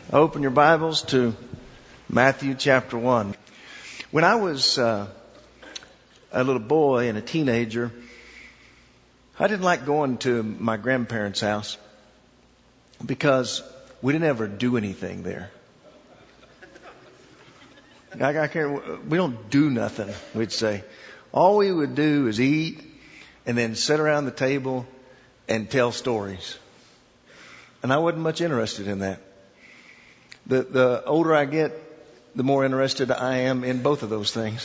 Open your Bibles to Matthew chapter 1. When I was a little boy and a teenager, I didn't like going to my grandparents' house because we didn't ever do anything there. We don't do nothing, we'd say. All we would do is eat and then sit around the table and tell stories. And I wasn't much interested in that. The older I get, the more interested I am in both of those things.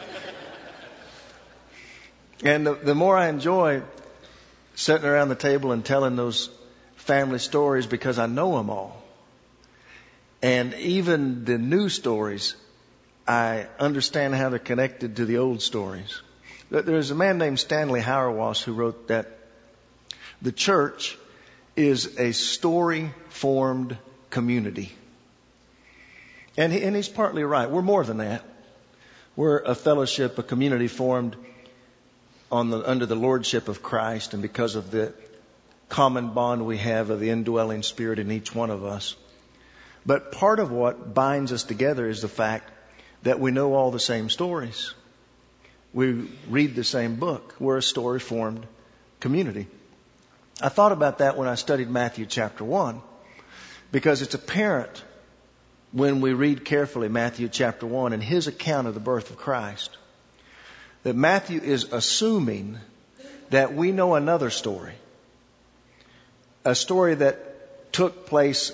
And the more I enjoy sitting around the table and telling those family stories because I know them all. And even the new stories, I understand how they're connected to the old stories. There's a man named Stanley Hauerwas who wrote that the church is a story-formed community. And he's partly right. We're more than that. We're a fellowship, a community formed under the lordship of Christ and because of the common bond we have of the indwelling Spirit in each one of us. But part of what binds us together is the fact that we know all the same stories. We read the same book. We're a story-formed community. I thought about that when I studied Matthew chapter 1 because it's apparent when we read carefully Matthew chapter 1 and his account of the birth of Christ, that Matthew is assuming that we know another story. A story that took place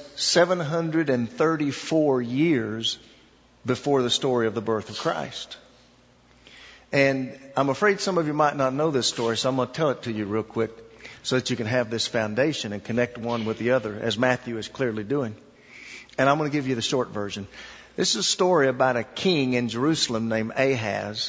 734 years before the story of the birth of Christ. And I'm afraid some of you might not know this story, so I'm going to tell it to you real quick so that you can have this foundation and connect one with the other, as Matthew is clearly doing. And I'm going to give you the short version. This is a story about a king in Jerusalem named Ahaz.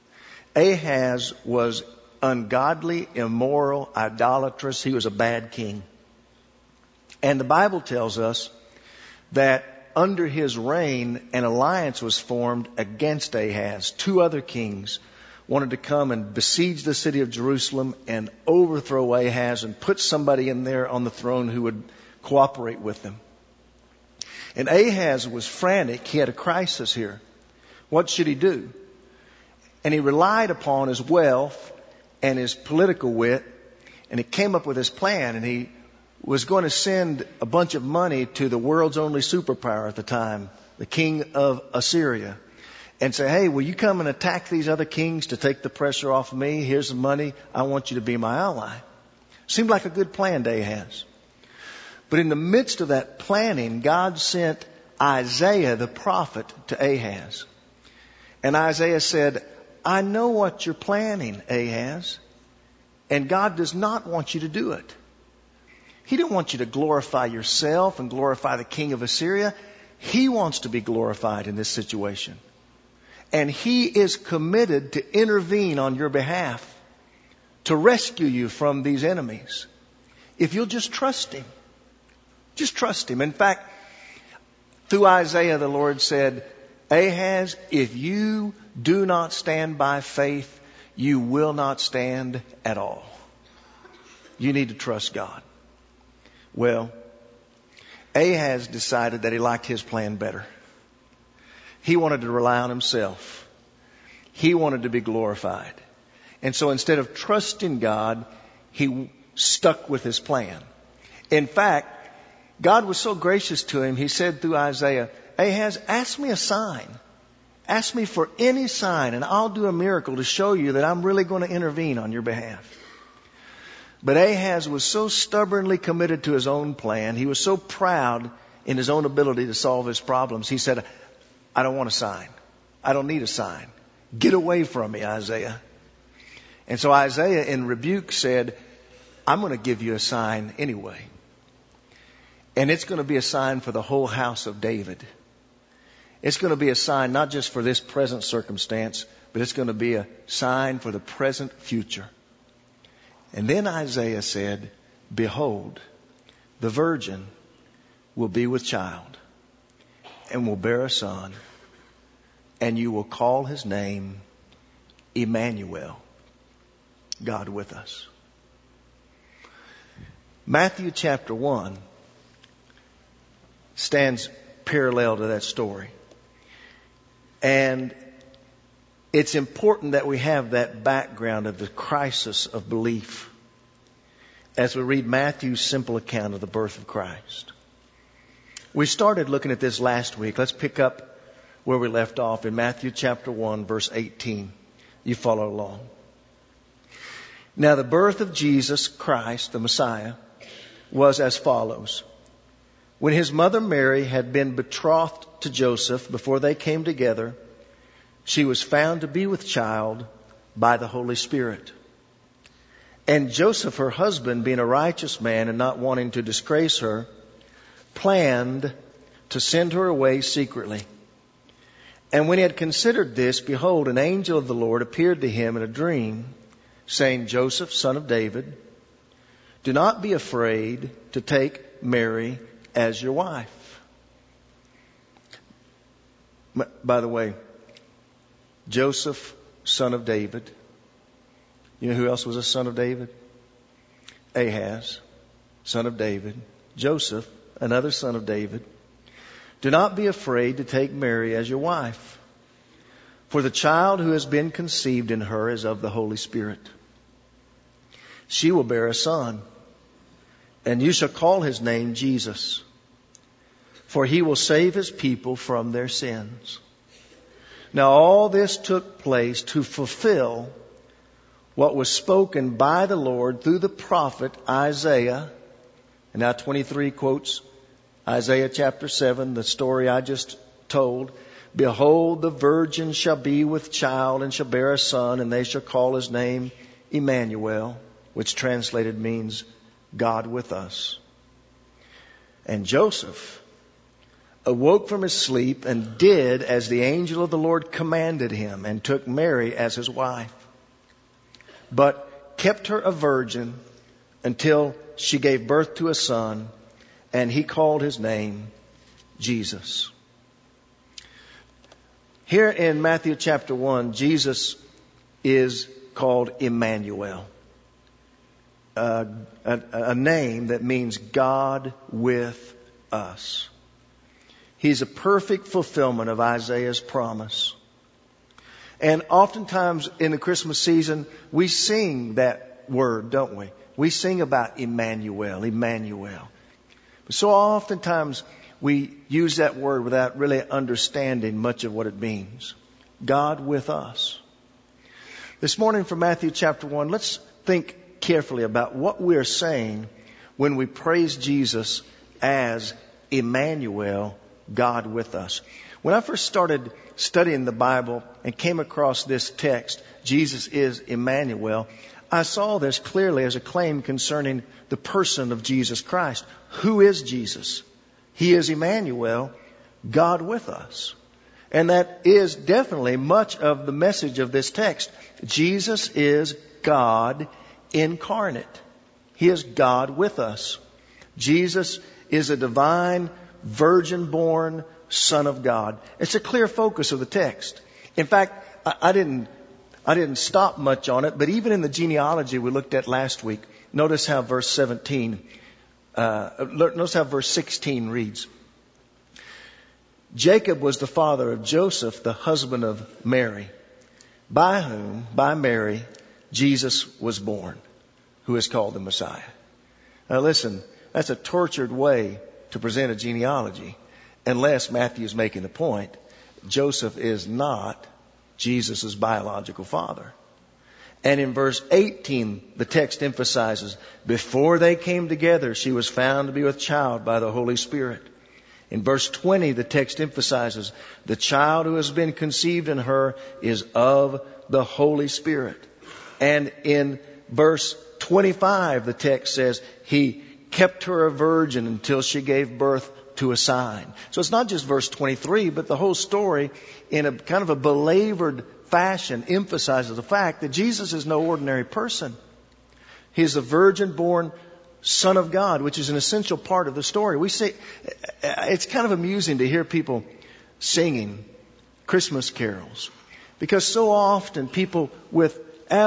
Ahaz was ungodly, immoral, idolatrous. He was a bad king. And the Bible tells us that under his reign, an alliance was formed against Ahaz. Two other kings wanted to come and besiege the city of Jerusalem and overthrow Ahaz and put somebody in there on the throne who would cooperate with them. And Ahaz was frantic. He had a crisis here. What should he do? And he relied upon his wealth and his political wit. And he came up with his plan. And he was going to send a bunch of money to the world's only superpower at the time, the king of Assyria. And say, hey, will you come and attack these other kings to take the pressure off of me? Here's the money. I want you to be my ally. Seemed like a good plan to Ahaz. But in the midst of that planning, God sent Isaiah the prophet to Ahaz. And Isaiah said, I know what you're planning, Ahaz. And God does not want you to do it. He didn't want you to glorify yourself and glorify the king of Assyria. He wants to be glorified in this situation. And he is committed to intervene on your behalf, to rescue you from these enemies. If you'll just trust him. Just trust him. In fact, through Isaiah, the Lord said, Ahaz, if you do not stand by faith, you will not stand at all. You need to trust God. Well, Ahaz decided that he liked his plan better. He wanted to rely on himself. He wanted to be glorified. And so instead of trusting God, he stuck with his plan. In fact, God was so gracious to him, he said through Isaiah, Ahaz, ask me a sign. Ask me for any sign, and I'll do a miracle to show you that I'm really going to intervene on your behalf. But Ahaz was so stubbornly committed to his own plan. He was so proud in his own ability to solve his problems. He said, I don't want a sign. I don't need a sign. Get away from me, Isaiah. And so Isaiah in rebuke said, I'm going to give you a sign anyway. And it's going to be a sign for the whole house of David. It's going to be a sign not just for this present circumstance, but it's going to be a sign for the present future. And then Isaiah said, behold, the virgin will be with child and will bear a son, and you will call his name Emmanuel, God with us. Matthew chapter 1 stands parallel to that story. And it's important that we have that background of the crisis of belief as we read Matthew's simple account of the birth of Christ. We started looking at this last week. Let's pick up where we left off in Matthew chapter 1, verse 18. You follow along. Now the birth of Jesus Christ, the Messiah, was as follows. When his mother Mary had been betrothed to Joseph, before they came together, she was found to be with child by the Holy Spirit. And Joseph, her husband, being a righteous man and not wanting to disgrace her, planned to send her away secretly. And when he had considered this, behold, an angel of the Lord appeared to him in a dream, saying, Joseph, son of David, do not be afraid to take Mary as your wife. By the way, Joseph, son of David. You know who else was a son of David? Ahaz, son of David. Joseph, another son of David. Do not be afraid to take Mary as your wife, for the child who has been conceived in her is of the Holy Spirit. She will bear a son, and you shall call his name Jesus, for he will save his people from their sins. Now all this took place to fulfill what was spoken by the Lord through the prophet Isaiah. And now 23 quotes Isaiah chapter 7, the story I just told. Behold, the virgin shall be with child and shall bear a son, and they shall call his name Emmanuel, which translated means God with us. And Joseph awoke from his sleep and did as the angel of the Lord commanded him, and took Mary as his wife, but kept her a virgin until she gave birth to a son, and he called his name Jesus. Here in Matthew chapter 1, Jesus is called Emmanuel, a name that means God with us. He's a perfect fulfillment of Isaiah's promise. And oftentimes in the Christmas season, we sing that word, don't we? We sing about Emmanuel, Emmanuel. But so oftentimes we use that word without really understanding much of what it means. God with us. This morning from Matthew chapter 1, let's think carefully about what we're saying when we praise Jesus as Emmanuel, God with us. When I first started studying the Bible and came across this text, Jesus is Emmanuel, I saw this clearly as a claim concerning the person of Jesus Christ. Who is Jesus? He is Emmanuel, God with us. And that is definitely much of the message of this text. Jesus is God incarnate. He is God with us. Jesus is a divine, virgin-born Son of God. It's a clear focus of the text. In fact, I didn't stop much on it, but even in the genealogy we looked at last week, notice how verse 16 reads. Jacob was the father of Joseph, the husband of Mary, by whom, by Mary, Jesus was born, who is called the Messiah. Now listen, that's a tortured way to present a genealogy, unless Matthew is making the point Joseph is not Jesus' biological father. And in verse 18, the text emphasizes, before they came together, she was found to be with child by the Holy Spirit. In verse 20, the text emphasizes, the child who has been conceived in her is of the Holy Spirit. And in verse 25, the text says, he kept her a virgin until she gave birth to a sign. So it's not just verse 23, but the whole story in a kind of a belabored fashion emphasizes the fact that Jesus is no ordinary person. He is the virgin-born Son of God, which is an essential part of the story. We say, it's kind of amusing to hear people singing Christmas carols, because so often people with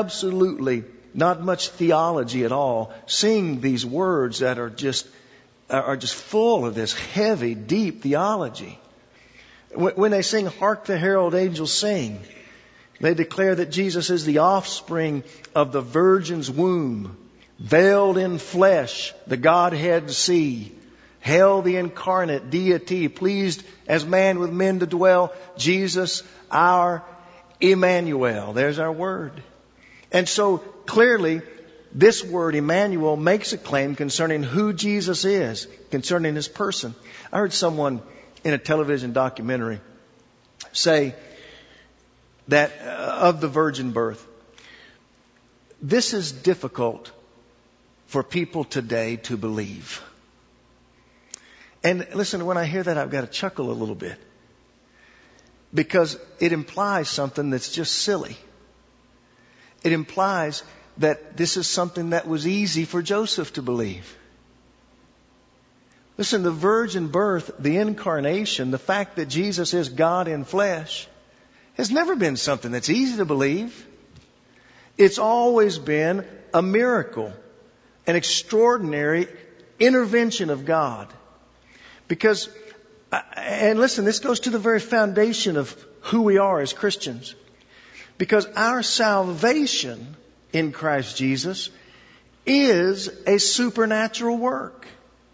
absolutely not much theology at all sing these words that are just are just full of this heavy, deep theology. When they sing, "Hark the Herald Angels Sing," they declare that Jesus is the offspring of the Virgin's womb, veiled in flesh, the Godhead see, hail the incarnate deity, pleased as man with men to dwell, Jesus our Emmanuel. There's our word. And so clearly, this word Emmanuel makes a claim concerning who Jesus is, concerning his person. I heard someone in a television documentary say that of the virgin birth, this is difficult for people today to believe. And listen, when I hear that, I've got to chuckle a little bit, because it implies something that's just silly. It implies that this is something that was easy for Joseph to believe. Listen, the virgin birth, the incarnation, the fact that Jesus is God in flesh, has never been something that's easy to believe. It's always been a miracle, an extraordinary intervention of God. Because, and listen, this goes to the very foundation of who we are as Christians. Because our salvation in Christ Jesus is a supernatural work.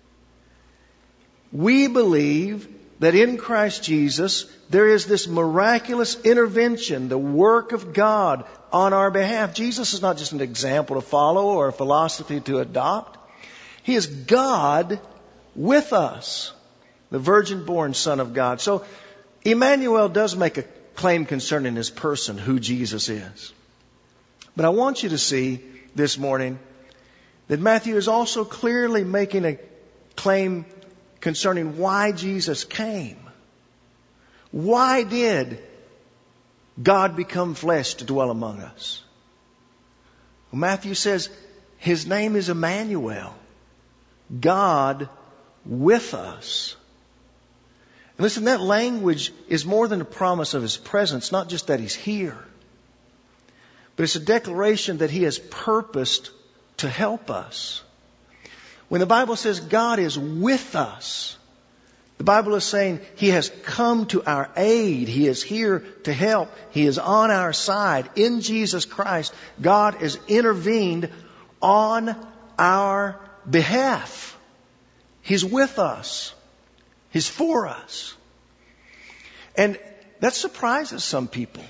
We believe that in Christ Jesus there is this miraculous intervention, the work of God on our behalf. Jesus is not just an example to follow or a philosophy to adopt. He is God with us, the virgin-born Son of God. So Emmanuel does make a claim concerning his person, who Jesus is. But I want you to see this morning that Matthew is also clearly making a claim concerning why Jesus came. Why did God become flesh to dwell among us? Well, Matthew says his name is Emmanuel, God with us. And listen, that language is more than a promise of his presence, not just that he's here, but it's a declaration that he has purposed to help us. When the Bible says God is with us, the Bible is saying he has come to our aid. He is here to help. He is on our side. In Jesus Christ, God has intervened on our behalf. He's with us. He's for us. And that surprises some people.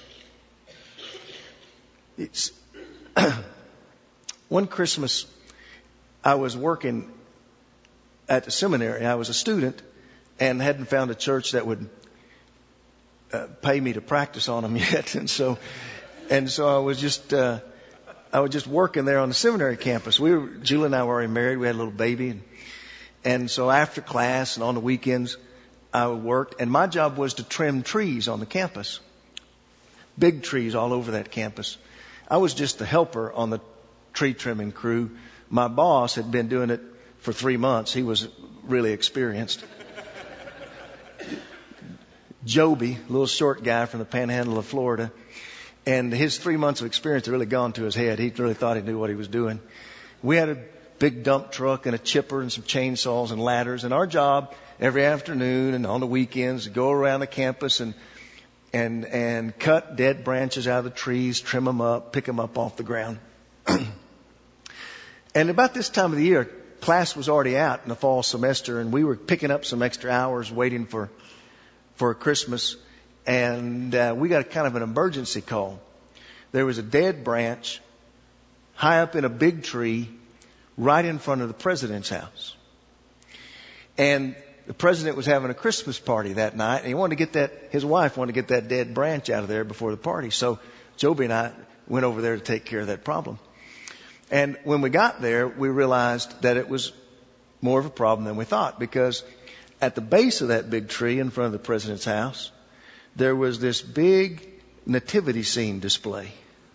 It's one Christmas, I was working at the seminary. I was a student and hadn't found a church that would pay me to practice on them yet. And so I was just working there on the seminary campus. Julie and I were already married. We had a little baby. And so after class and on the weekends, I worked. And my job was to trim trees on the campus. Big trees all over that campus. I was just the helper on the tree trimming crew. My boss had been doing it for 3 months. He was really experienced. Joby, a little short guy from the panhandle of Florida. And his 3 months of experience had really gone to his head. He really thought he knew what he was doing. We had a big dump truck and a chipper and some chainsaws and ladders. And our job every afternoon and on the weekends to go around the campus and cut dead branches out of the trees, trim them up, pick them up off the ground. And about this time of the year, class was already out in the fall semester, and we were picking up some extra hours waiting for Christmas. And we got kind of an emergency call. There was a dead branch high up in a big tree right in front of the president's house. And the president was having a Christmas party that night, and his wife wanted to get that dead branch out of there before the party. So Joby and I went over there to take care of that problem. And when we got there, we realized that it was more of a problem than we thought, because at the base of that big tree in front of the president's house, there was this big nativity scene display.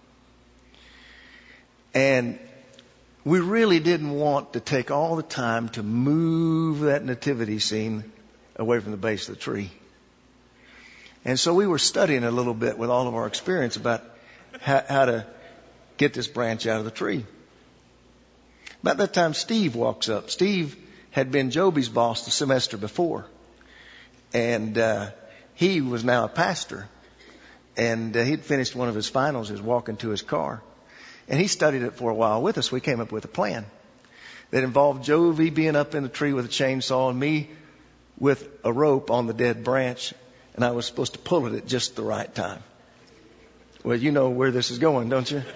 And we really didn't want to take all the time to move that nativity scene away from the base of the tree. And so we were studying a little bit with all of our experience about how to get this branch out of the tree. About that time, Steve walks up. Steve had been Joby's boss the semester before. And he was now a pastor. And he'd finished one of his finals. He was walking to his car. And he studied it for a while with us. We came up with a plan that involved Joby being up in the tree with a chainsaw and me with a rope on the dead branch. And I was supposed to pull it at just the right time. Well, you know where this is going, don't you?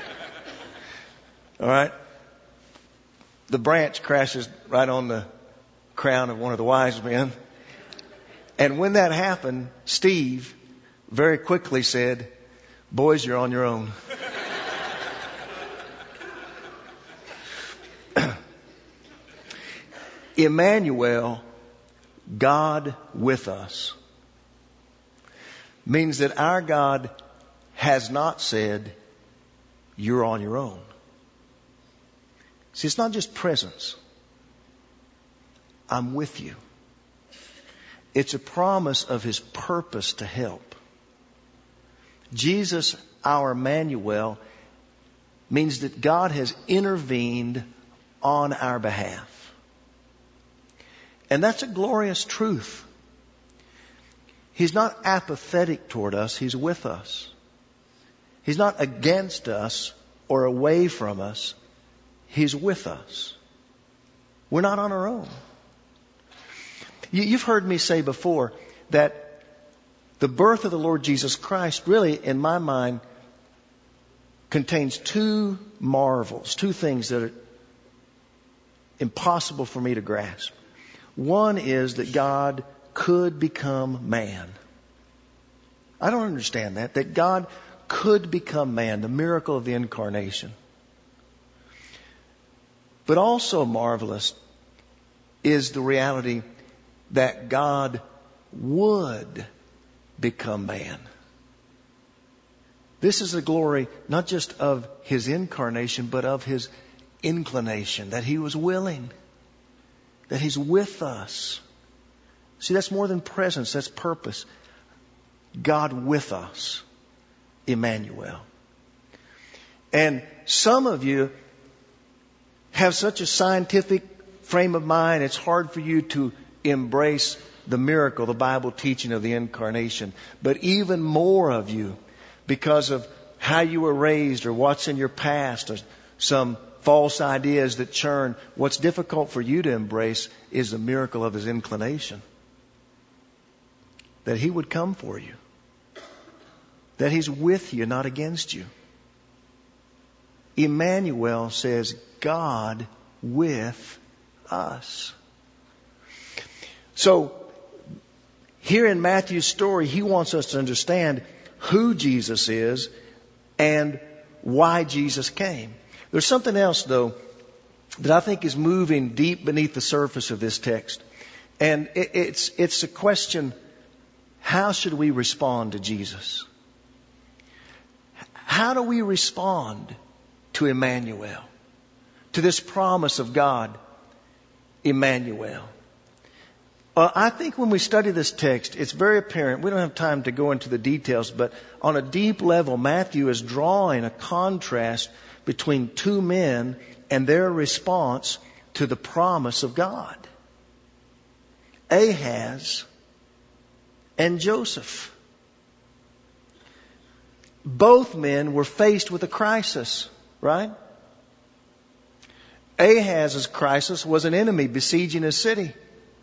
All right. The branch crashes right on the crown of one of the wise men. And when that happened, Steve very quickly said, "Boys, you're on your own." Emmanuel, God with us, means that our God has not said, "You're on your own." See, it's not just presence. I'm with you. It's a promise of His purpose to help. Jesus, our Emmanuel, means that God has intervened on our behalf. And that's a glorious truth. He's not apathetic toward us. He's with us. He's not against us or away from us. He's with us. We're not on our own. You've heard me say before that the birth of the Lord Jesus Christ really, in my mind, contains two marvels, two things that are impossible for me to grasp. One is that God could become man. I don't understand that God could become man, the miracle of the incarnation. But also marvelous is the reality that God would become man. This is the glory not just of His incarnation, but of His inclination, that He was willing, that He's with us. See, that's more than presence, that's purpose. God with us, Emmanuel. And some of you have such a scientific frame of mind, it's hard for you to embrace the miracle, the Bible teaching of the incarnation. But even more of you, because of how you were raised or what's in your past or some false ideas that churn, what's difficult for you to embrace is the miracle of His inclination. That He would come for you. That He's with you, not against you. Emmanuel says, God with us. So, here in Matthew's story, he wants us to understand who Jesus is and why Jesus came. There's something else, though, that I think is moving deep beneath the surface of this text. And it's a question, how should we respond to Jesus? How do we respond to Emmanuel? To this promise of God, Emmanuel. I think when we study this text, it's very apparent. We don't have time to go into the details, but on a deep level, Matthew is drawing a contrast between two men and their response to the promise of God. Ahaz and Joseph. Both men were faced with a crisis, right? Ahaz's crisis was an enemy besieging his city.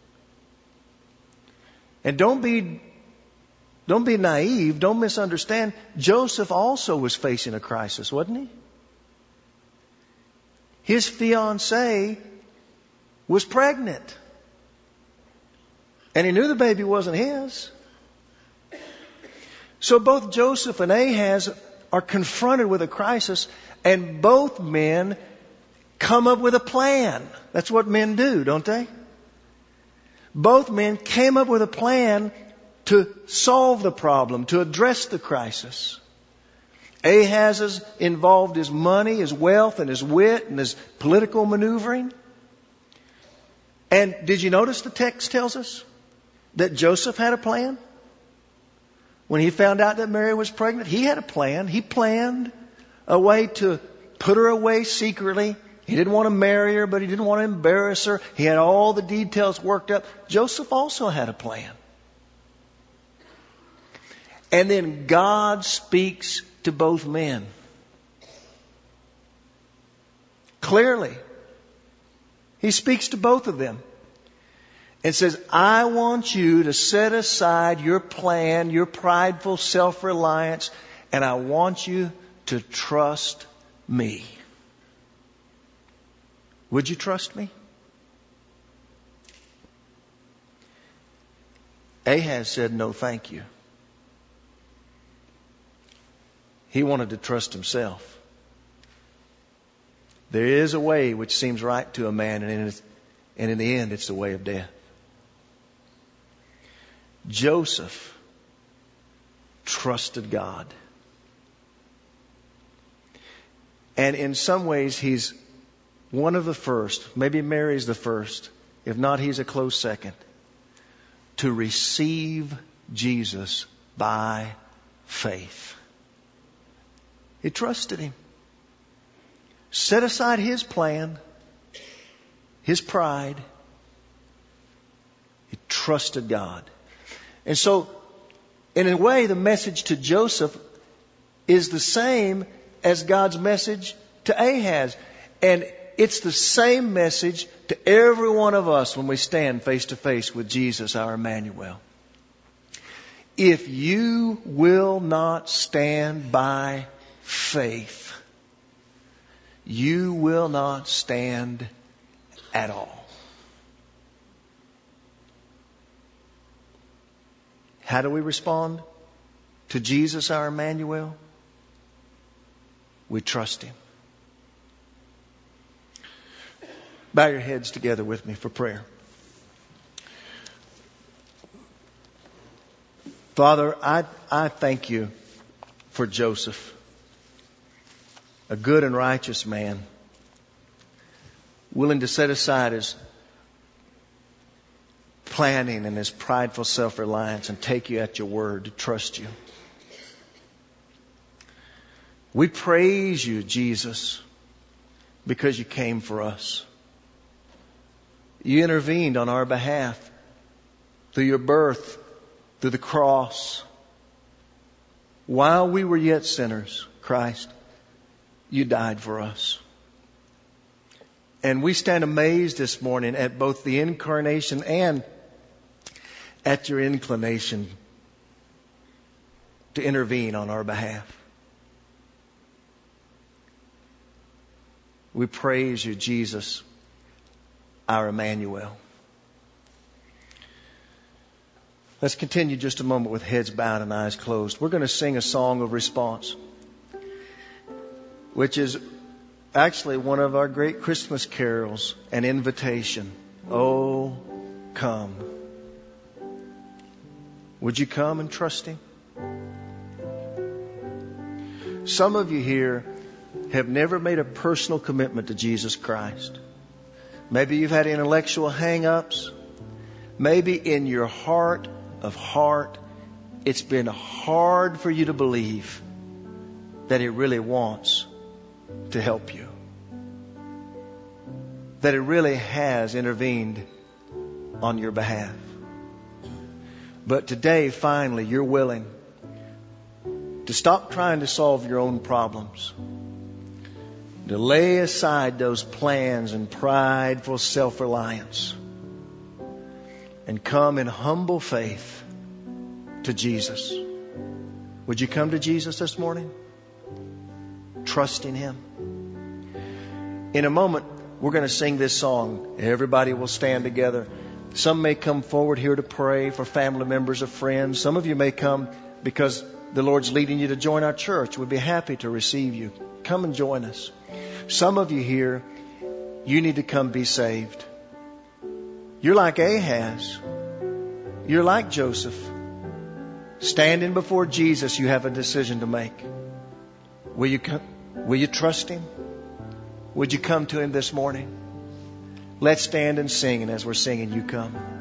And don't be naive, don't misunderstand. Joseph also was facing a crisis, wasn't he? His fiancée was pregnant. And he knew the baby wasn't his. So both Joseph and Ahaz are confronted with a crisis, and both men come up with a plan. That's what men do, don't they? Both men came up with a plan to solve the problem, to address the crisis. Ahaz involved his money, his wealth, and his wit, and his political maneuvering. And did you notice the text tells us that Joseph had a plan? When he found out that Mary was pregnant, he had a plan. He planned a way to put her away secretly, He didn't want to marry her, but he didn't want to embarrass her. He had all the details worked up. Joseph also had a plan. And then God speaks to both men. Clearly. He speaks to both of them. And says, I want you to set aside your plan, your prideful self-reliance, and I want you to trust me. Would you trust me? Ahaz said, no, thank you. He wanted to trust himself. There is a way which seems right to a man, and in the end, it's the way of death. Joseph trusted God. And in some ways, he's one of the first, maybe Mary's the first, if not, he's a close second, to receive Jesus by faith. He trusted him. Set aside his plan, his pride. He trusted God. And so, in a way, the message to Joseph is the same as God's message to Ahaz. And it's the same message to every one of us when we stand face to face with Jesus, our Emmanuel. If you will not stand by faith, you will not stand at all. How do we respond to Jesus, our Emmanuel? We trust him. Bow your heads together with me for prayer. Father, I thank you for Joseph, a good and righteous man, willing to set aside his planning and his prideful self-reliance and take you at your word to trust you. We praise you, Jesus, because you came for us. You intervened on our behalf through your birth, through the cross. While we were yet sinners, Christ, you died for us. And we stand amazed this morning at both the incarnation and at your inclination to intervene on our behalf. We praise you, Jesus, our Emmanuel. Let's continue just a moment with heads bowed and eyes closed. We're going to sing a song of response, which is actually one of our great Christmas carols, an invitation. Oh, come. Would you come and trust him? Some of you here have never made a personal commitment to Jesus Christ. Maybe you've had intellectual hang-ups. Maybe in your heart of heart, it's been hard for you to believe that He really wants to help you. That He really has intervened on your behalf. But today, finally, you're willing to stop trying to solve your own problems. To lay aside those plans and prideful self-reliance and come in humble faith to Jesus. Would you come to Jesus this morning? Trusting Him. In a moment, we're going to sing this song. Everybody will stand together. Some may come forward here to pray for family members or friends. Some of you may come because the Lord's leading you to join our church. We'd be happy to receive you. Come and join us. Some of you here, you need to come be saved. You're like Ahaz. You're like Joseph. Standing before Jesus, you have a decision to make. Will you trust Him? Would you come to Him this morning? Let's stand and sing, and as we're singing, you come.